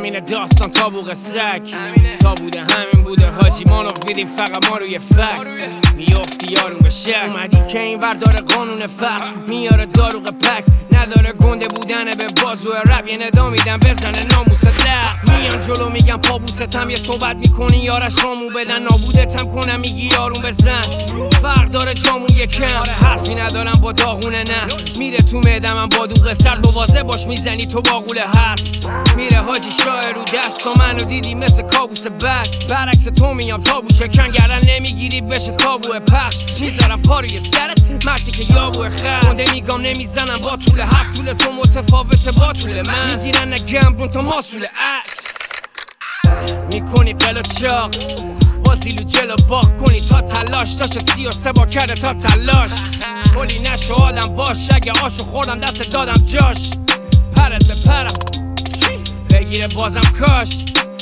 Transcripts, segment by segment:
همین داستان تا بوق سگ تا بوده همین بوده حاجی ما رو ویدیم فقط ما روی فکت میافتی یارون به شک اومدی که این ور داره قانون فقر میاره داروغ پک نداره گنده بودنه به بازو رب یه ندا میدن بزنه ناموست لق میان جلو میگم پابوستم یه صحبت میکنی یارش رامو بدن نابودتم کنم میگی یارون بزن فرق داره جامون یکم حرفی ندارم با داغونه نه میره تو معدم با دوغ سرد بوازه باش میزنی تو باقول حرف میره حاجی شاعر رو دستا منو دیدی مثل کابوس بد برعکس تو میام تابو چکن گردن نمیگیری بشه تابو پخش میذارم پا روی سرت مردی که یابو خر گنده میگم نمیزنم با طول حرف طول تو متفاوته با طول من میگیرن نگم تا ماسول عکس میکنی قل چاق بازیلو جلو باق کنی تا تلاش داشت 33 با کرده تا تلاش هولی نشو آدم باش اگه آشو خوردم دست دادم جاش پرت به پرم بگیره بازم کاش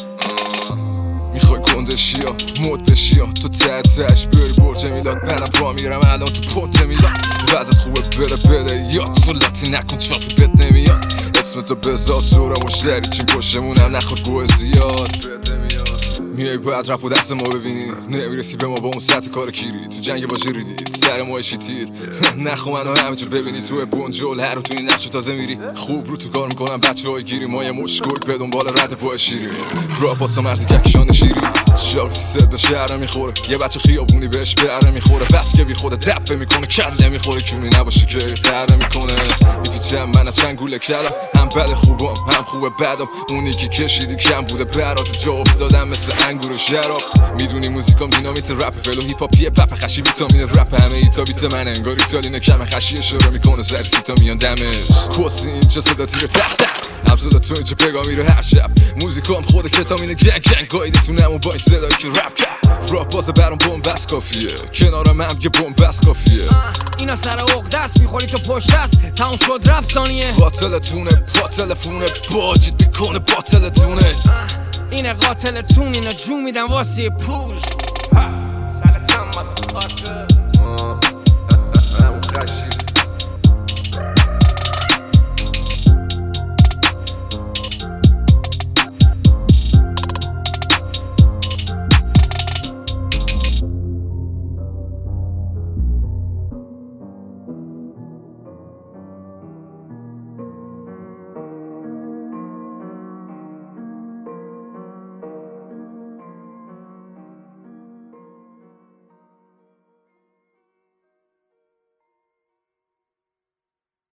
میخوای گندشی یا مد بشی یا تو تحتش بری برج میلاد منم را میرم الان تو پونت میلاد وضعت خوبه بده یا تو لاتی نکن چاقی بد نمیاد اسمتو بذار سورا مشتری چین پشتمونم نخور گوه زیاد میای باید رپ و دست ما ببینی نمیرسی به ما با اون سطح کار کیری تو جنگ با ریدید سر ما تیر نخو منو همینجور ببینی تو بونجول هر رو تو این نقش تازه میری خوب رو تو کار میکنم بچه های گیری ما یه مشکل به دنبال رد پای شیری راب واسه مرزی ککشان شیری شاک 300 به شهر میخوره یه بچه خیابونی بهش بره میخوره بس که بی خود دپ میکنه کله میخوره کونی نباشه که قهر میکنه میپیچم من چنگوله کلم هم بد خوبم هم خوبه بدم اونی که کشیدی کم بوده برات جا افتادم مثل انگور و شراب میدونی موزیکام دینامیت رپ فلو هیپ هاپیه پپ خشی ویتامین رپ همه ایتا بیت من انگار ایتالین کم خشی اشاره میکنه سر سیتا میان دمش کوسی اینجا صدا تیر تخت افزوده تو اینجا بگا میره هر شب موزیکام خود کتامین گنگ گایده تو نمو با این صدایی که رپ کرد راب بازه برام بومبست کافیه کنارم هم یه بومبست کافیه اینا سر عقد دست میخوری تو پشت است تموم شد رفت ثانیه باطلتونه با تلفونه باجید میکنه باطلتونه اینه قاتلتون اینا جو میدن واسه پول سرتم